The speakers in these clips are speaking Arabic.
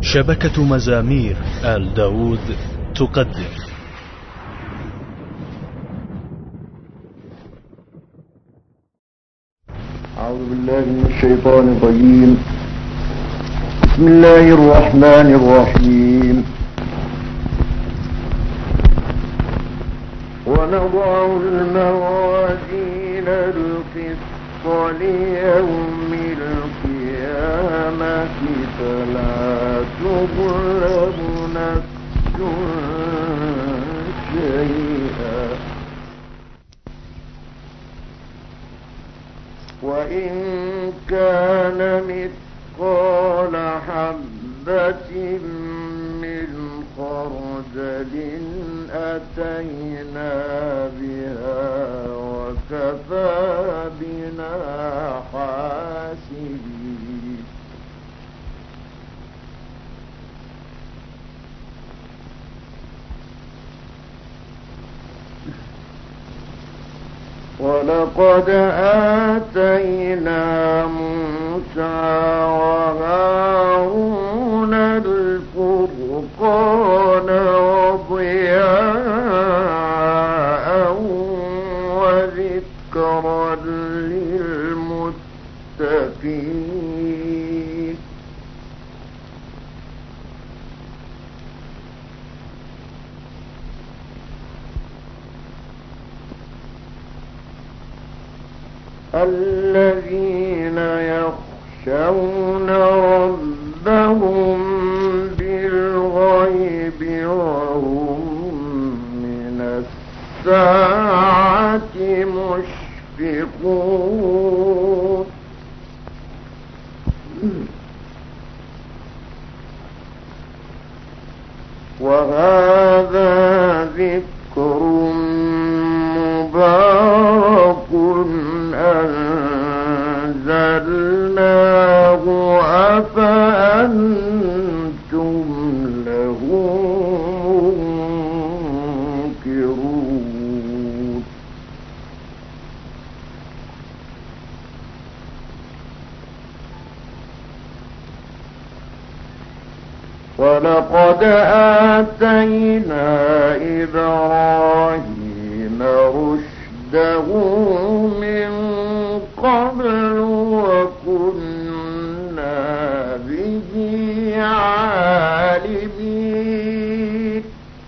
شبكة مزامير آل داود تقدم. أعوذ بالله من الشيطان الرجيم. بسم الله الرحمن الرحيم. ونضع الموازين القسط ليوم القيامة فلا تظلم نفس شيئا وإن كان مثقال حبة من خردل أتينا بها وكفى بنا حاسبين. ولقد آتينا موسى وهارون الفرقان وضياء وذكرا للمتقين. الذين يخشون ربهم بالغيب وهم من الساعة مشفقون. وهذا ذكر مبارك أنزلناه أفأنتم له منكرون. ولقد آتينا إبراهيم رشده من قبل وكنا به عالمين.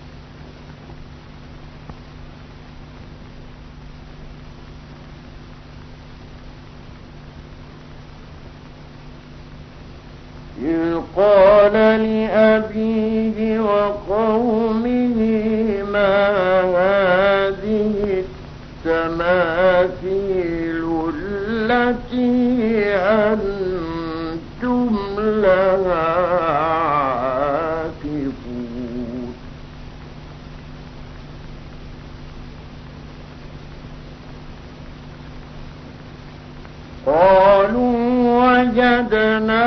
إذ قال لأبيه وقومه ما هذه التماثيل التي أنتم لها عاكفون. قالوا وجدنا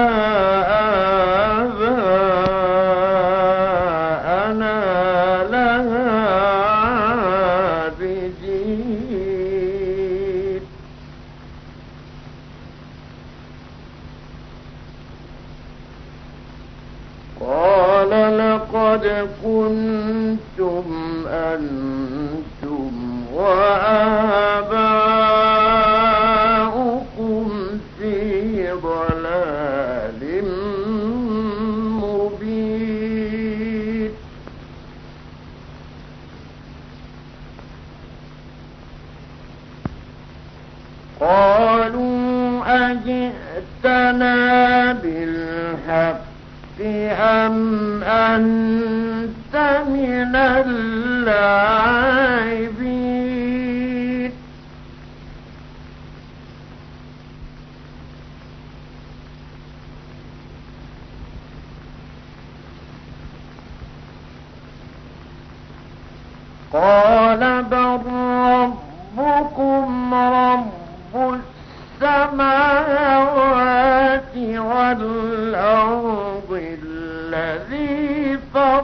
آباءنا لها عابدين. قال لقد كنتم أنتم وآباؤكم في ضلال مبين. قالوا أجئتنا بالحق أم أنت من اللاعبين. قال بل ربكم رب السماوات والأرض الذي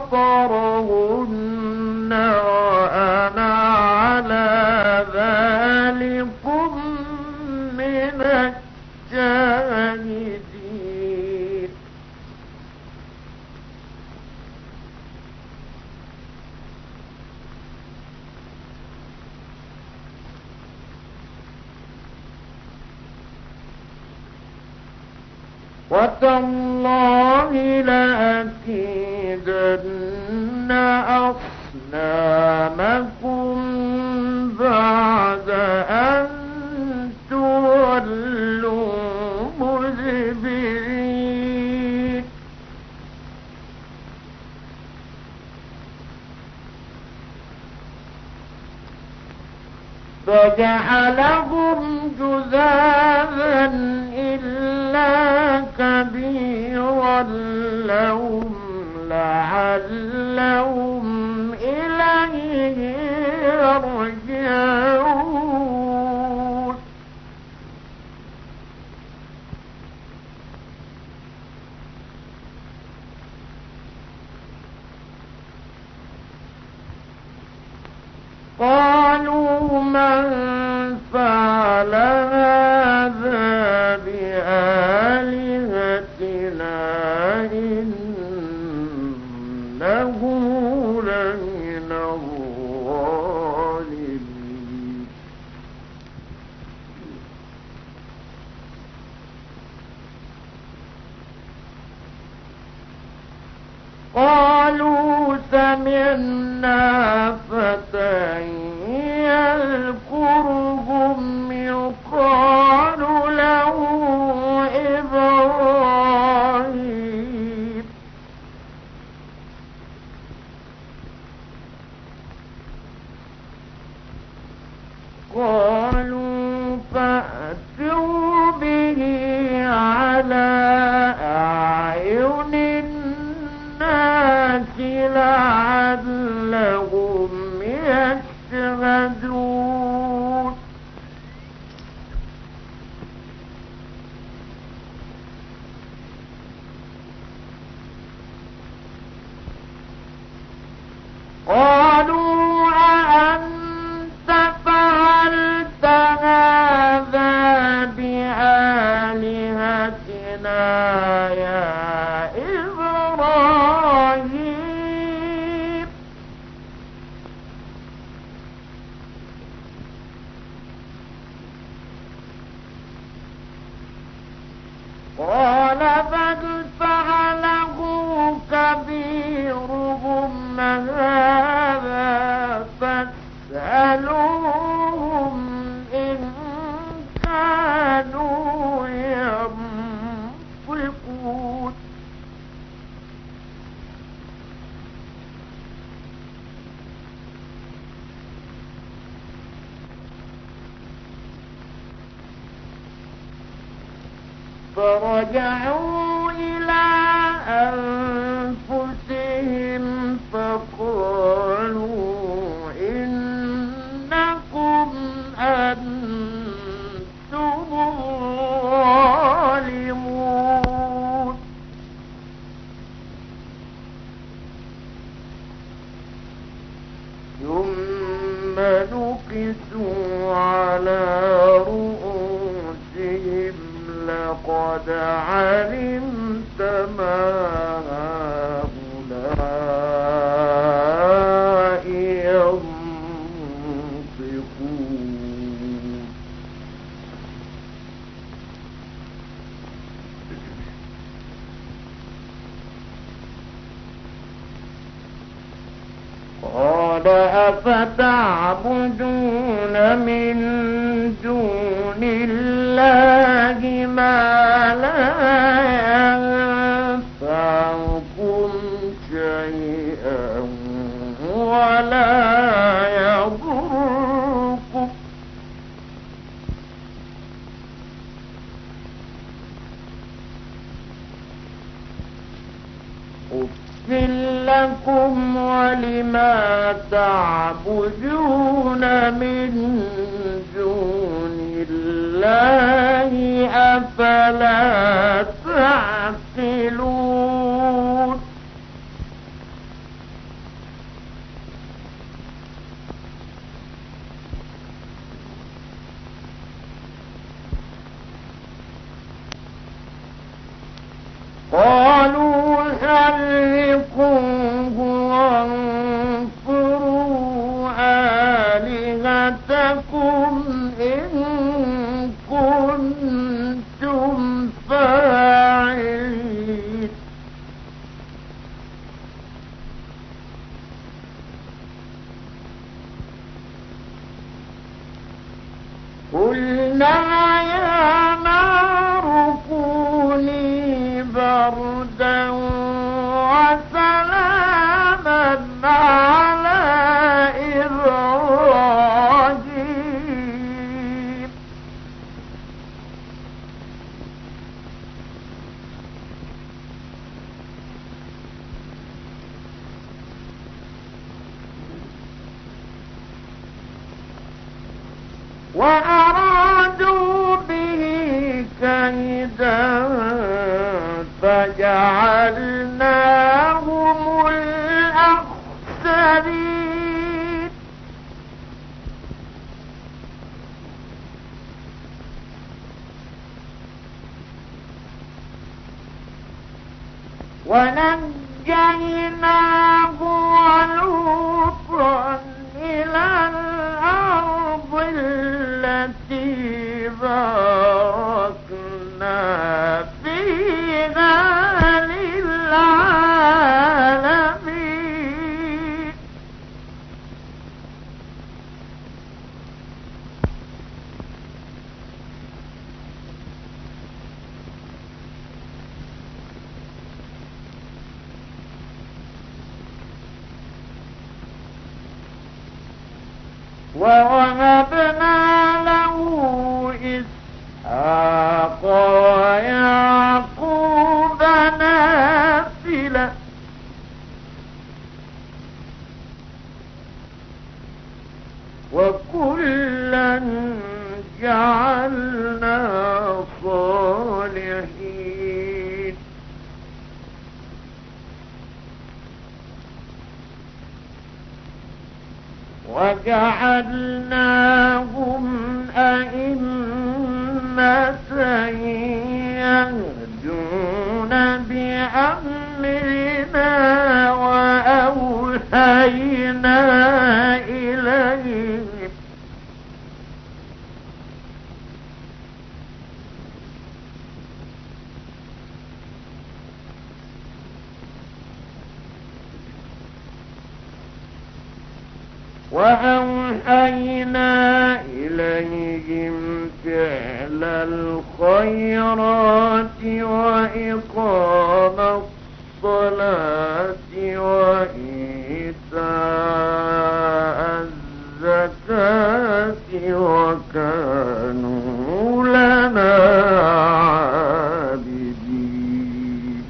فطرهن وأنا على ذلكم من الشاهدين. وتالله لأكيدن أصنامكم بعد أن تولوا مدبرين فجعلهم جذاذا إلا كبيرا لهم لعلهم إليه يرجعون قالوا من فعل هذا بآلهتنا إنه لمن الظالمين قالوا سمعنا فتى يذكرهم يقال له إبراهيم قالوا فأتوا به على أعين الناس لعلهم يشهدون قالوا أأنت فعلت هذا بآلهتنا يا إبراهيم قال بل فعله كبيرهم هذا فاسألوهم إن كانوا ينطقون فرجعوا إلى أنفسهم فقالوا إنكم أنتم الظالمون ثم نكسوا على رؤوسهم لقد علمت ما هؤلاء ينطقون قال أفتعبدون من دون الله ما لا ينفعكم شيئا ولا يضركم أُفٍّ لكم ولما تعبدون من دون الله أفلا تعقلون قالوا حرقوه وانصروا آلهتكم إن كنتم فاعلين بردا وسلاما على إبراهيم وأرادوا به كيدا فجعلناهم الأخسرين ونجيناه ولوطا إلى الأرض التي باركنا فيها للعالمين ووهبنا له إسحاق ويعقوب نافلة وكلا جعلنا صالحين وجعلناهم أئمة يهدون بأمرنا وأوحينا إليهم فعل الخيرات وإقام الصلاة وإيتاء الزكاة وكانوا لنا عابدين.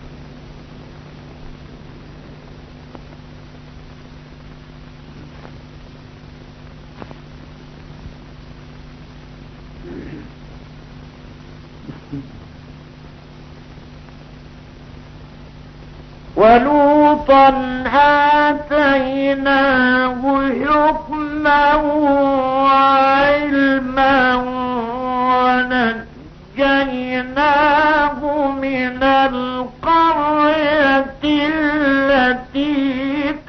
ولوطا آتيناه حكما وعلما ونجيناه من القرية التي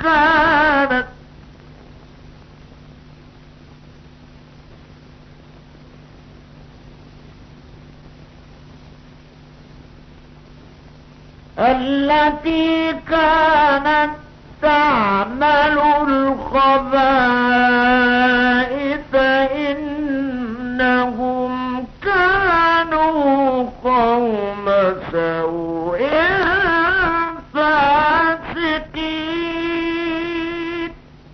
كانت تعمل الخبائث إنهم كانوا قوم سوء فاسقين.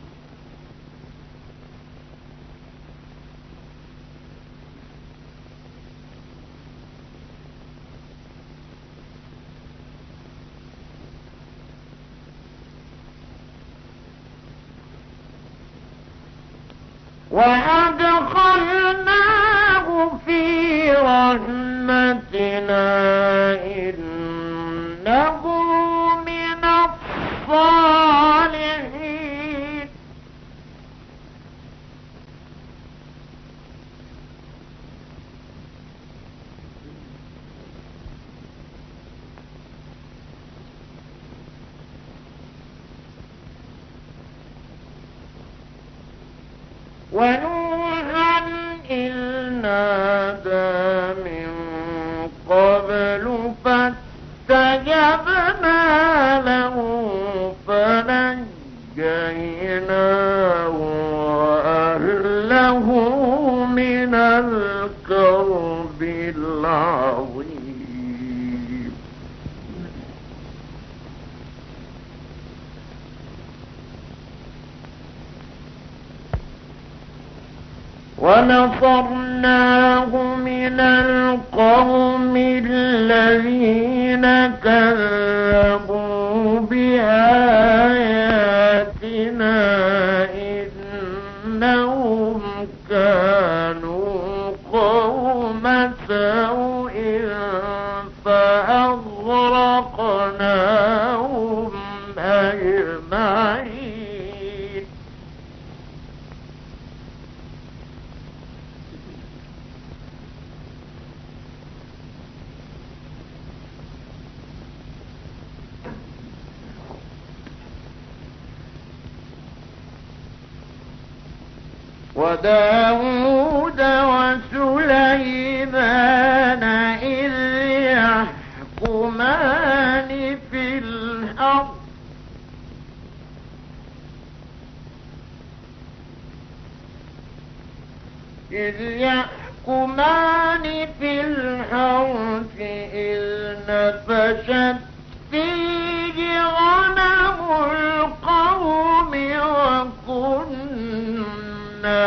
وأدخلناه في رحمتنا إنه من الصالحين. ونوحا إذ نادى من قبل فاستجبنا له فنجيناه وأهله من الكرب العظيم. ونصرناه من القوم الذين كذبوا بآياتنا إنهم كانوا قوم سوء فأغرقناهم أجمعين. وداود وسليمان إذ يحكمان في الأرض إذ نفشت فيه غنم القوم وكنا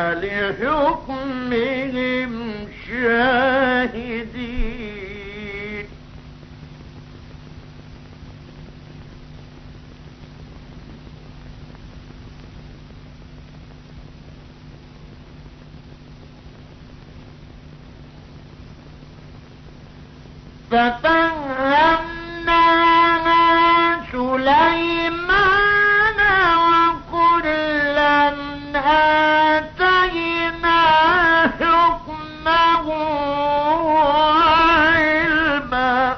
لحكمهم شاهدين. ففهمناها سليمان وكلا آتينا حكما وعلما.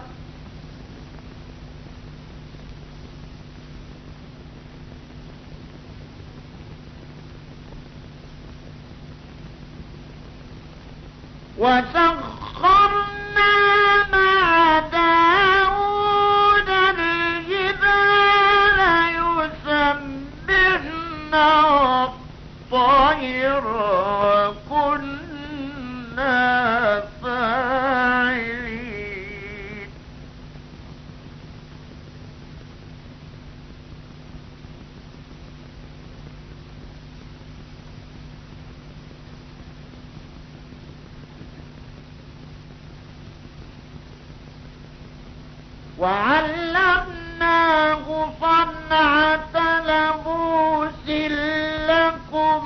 وسخرنا مع داود الجبال يسبحن والطير وكنا فاعلين. وعلمناه صنعة لبوس لكم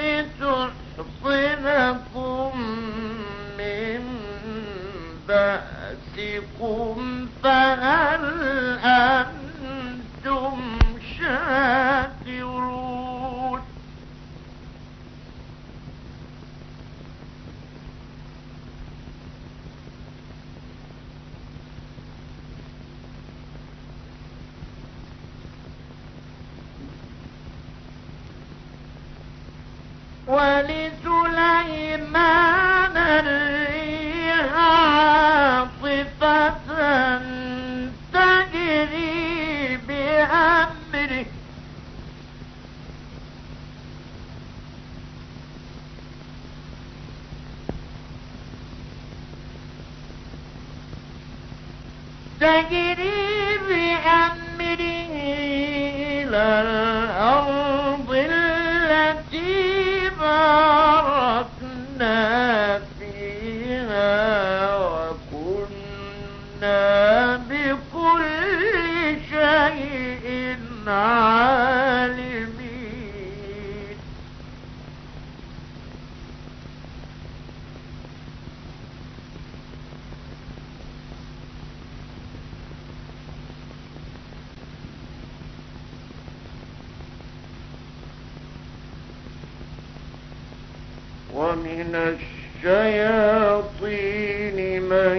لتحصنكم من بأسكم فهل أنتم شاكرون. ولسليمان الريح عاصفة تجري بأمره إلى الأرض التي باركنا فيها وكنا بكل شيء عالمين. ومن الشياطين من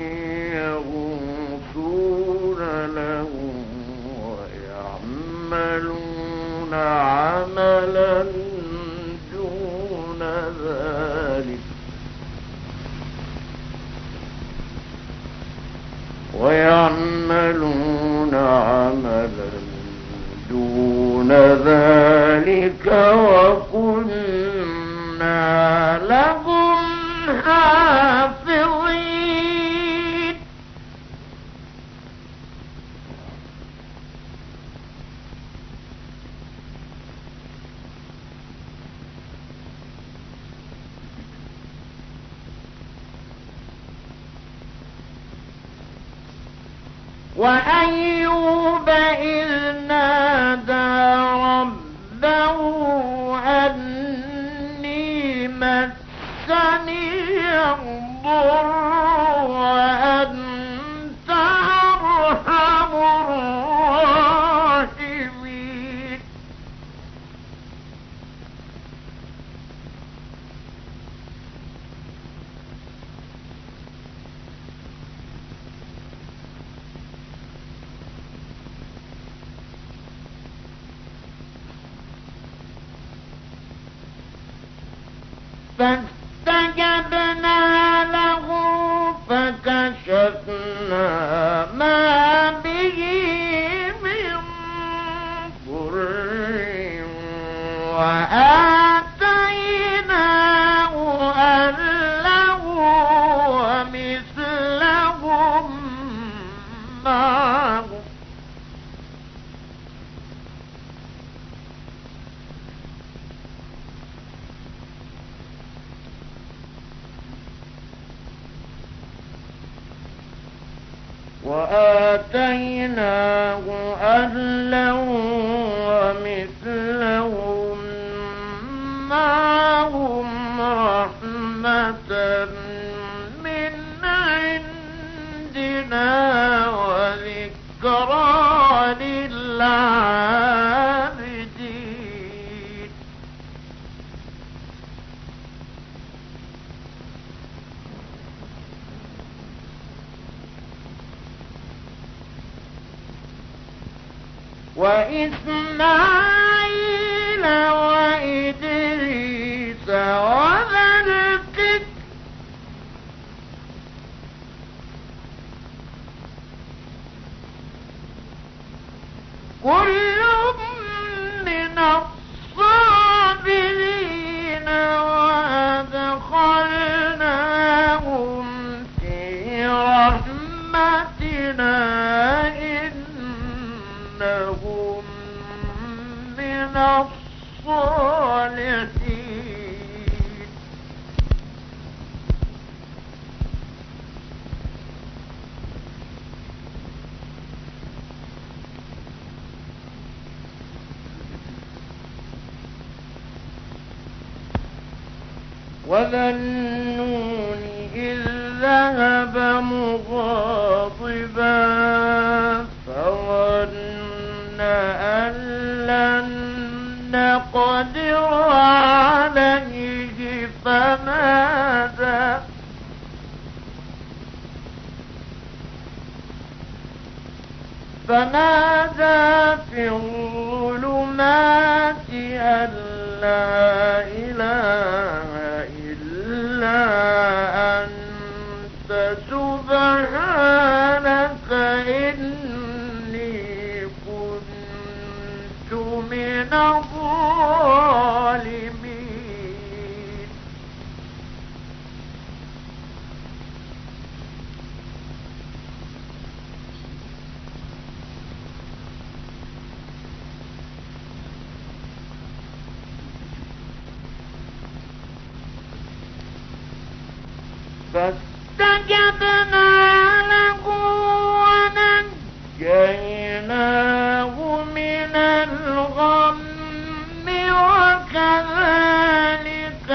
يغوصون له ويعملون عملا دون ذلك وكنا لهم حافظين. وأيوب إذ نادى ربه أني مسني الضر وأنت أرحم الراحمين فاستجبنا له فكشفنا ما به من ضر وآتيناه أهله ومثلهم معه ومثلهم معهم رحمة من عندنا وذكرى للعابدين وإسماعيل وإدريس وذا الكفل كل من الصابرين وأدخلناهم في رحمتنا إنهم من الصالحين وذا النون إذ ذهب مغاضبا فظن أن لن نقدر عليه فنادى في الظلمات أن لا إله إلا أنت سبحانك إني كنت من الظالمين فاستجبنا له ونجيناه من الغم وكذلك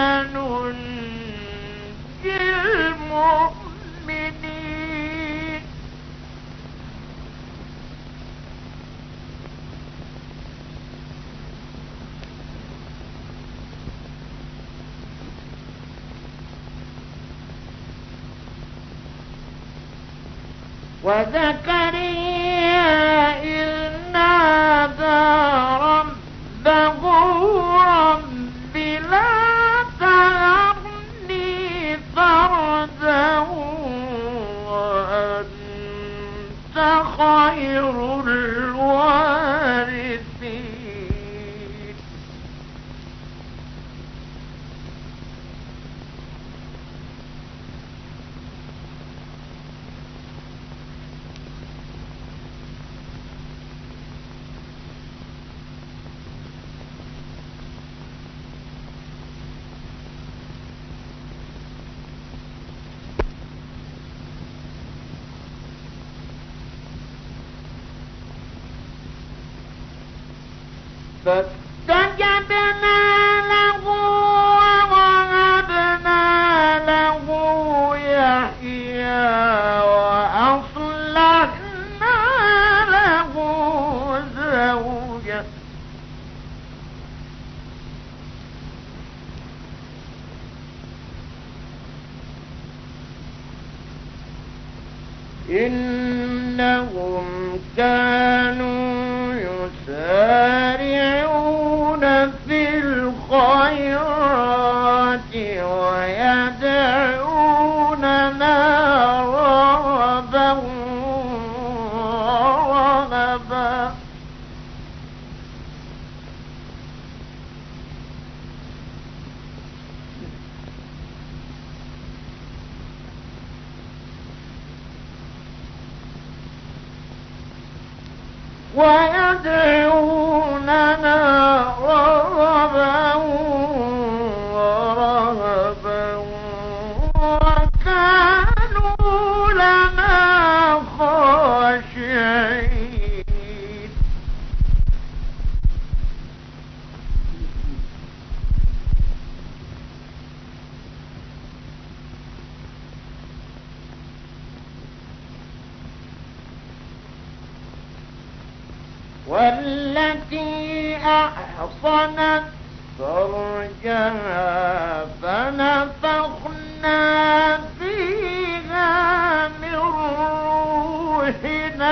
ننجي المؤمنين وزكريا إذ نادى ربه رب لا تذرني فردا وأنت خير الوارثين فاستجبنا له ووهبنا له يحيى وأصلحنا له زوجه إنهم كانوا يسارعون في الخيرات ويدعوننا رغبا ورهبا وكانوا لنا خاشعين والتي أحصنت فرجها فنفخنا فيها من روحنا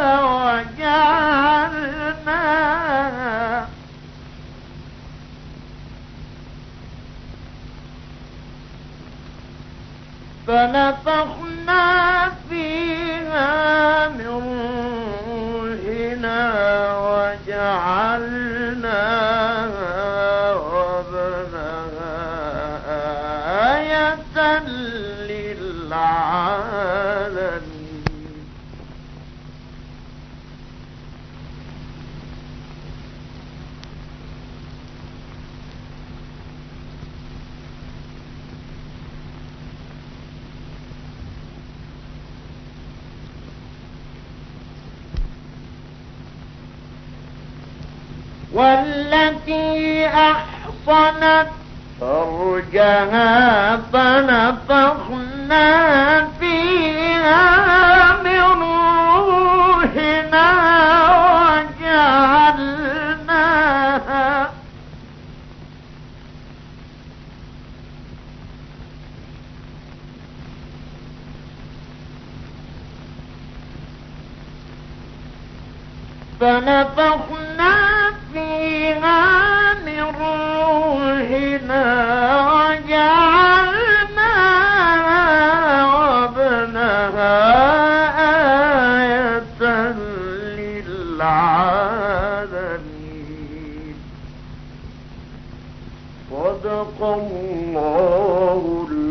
وجعلناها وابنها آية للعالمين والتي أحصنت فرجها فنفخنا فيها من روحنا فنفخنا فيها من روحنا وجعلناها وابنها آية للعالمين صدق الله